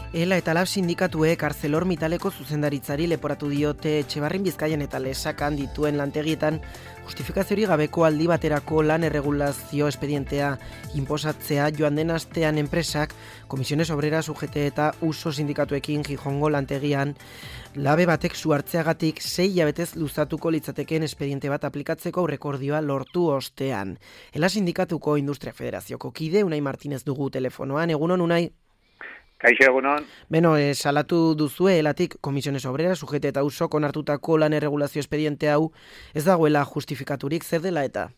Ela eta Lab sindikatuek ArcelorMittaleko zuzendaritzari leporatu diote Etxebarrin, Bizkaian eta Lesakan dituen lantegietan justifikaziorik gabeko aldi baterako lan erregulazio espedientea inposatzea joan den astean enpresak Comisiones Obreras UGT eta USO sindikatuekin Gijongo lantegian labe batek su hartzeagatik 6 hilabetez luzatuko litzateken espediente bat aplikatzeko aurrekordioa lortu ostean. Ela sindikatuko Industria Federazioko kide Unai Martinez dugu telefonoan. Egunon, Unai? Kaixo, egunon. Beno, salatu duzue elatik Comisiones Obreras UGT eta USO konartutako lan erregulazio espediente hau ez dagoela justifikaturik, zer dela eta?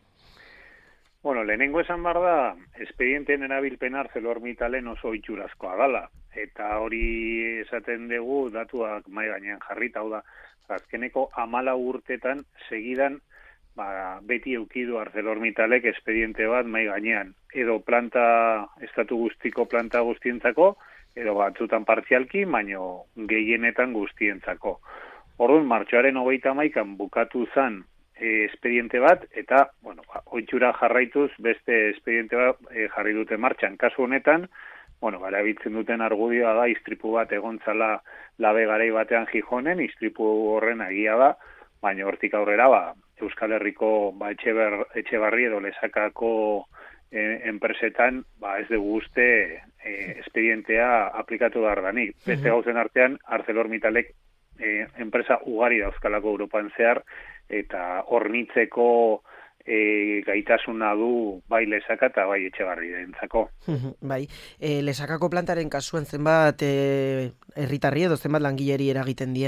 Bueno, lehenengo esan behar da, espedienteen erabilpena ArcelorMittalen oso itxurazkoa dala. Eta hori esaten dugu datuak mai gainean jarrita, hau da, azkeneko 14 urtetan segidan beti eukidu ArcelorMittalek espediente bat mai gainean. Edo estatu guztiko planta guztientzako, edo batzutan partzialki, baino gehienetan guztientzako. Orduan, martxoaren 31an bukatu zen espediente bat, eta, ohitura jarraituz beste espediente bat jarri dute martxan. Kasu honetan, erabiltzen duten argudioa da, istripu bat egontzala labe garai batean Gijonen, istripu horren agia da, baina hortik aurrera, Euskal Herriko Etxebarri edo Lesakako enpresetan ez dugu uste espedientea aplikatu behar danik. Beste gauzen artean, ArcelorMittalek enpresa ugari dauzkalako Europan zehar, eta hornitzeko gaitasuna du bai Lesaka eta bai Etxebarri dentzako. Bai, Lesakako plantaren kasuen zenbat herritarri edo zenbat langileri eragiten die?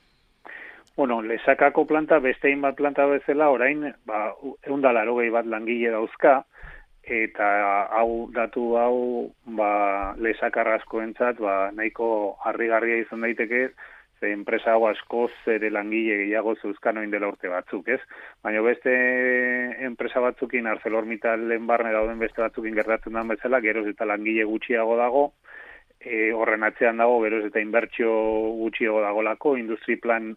Lesakako planta, beste hainbat planta bezala, orain, 180 bat langile dauzka, eta datu hau, Lesakarraskoentzat, nahiko harrigarria izan daiteke, ze enpresa hau askoz ere langile gehiago zeuzkan oin dela urte batzuk, ez? Baina beste enpresa batzukin, ArcelorMittalen barne dauden beste batzukin gertatzen den bezala, geroz eta langile gutxiago dago, horren atzean dago, geroz eta inbertsio gutxiago dagolako, industri plan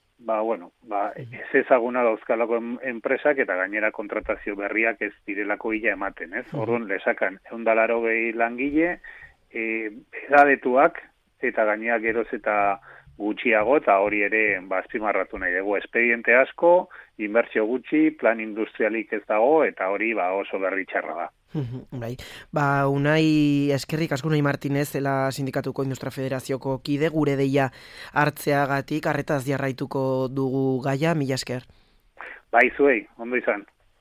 ez ezaguna dauzkalako enpresak eta gainera kontratazio berriak ez direlako hila ematen, ez? Orduan, Lesakan 180 langile, edadetuak eta gainera geroz eta gutxiago, eta hori ere azpimarratu nahi dugu. Espediente asko, inbertsio gutxi, plan industrialik ez dago, eta hori oso berri txarra da. Bai. Unai eskerrik asko, Unai Martinez, Ela sindikatuko Industria Federazioko kide, gure deia hartzeagatik, arretaz jarraituko dugu gaia, mila esker. Bai, zuei, ondo izan.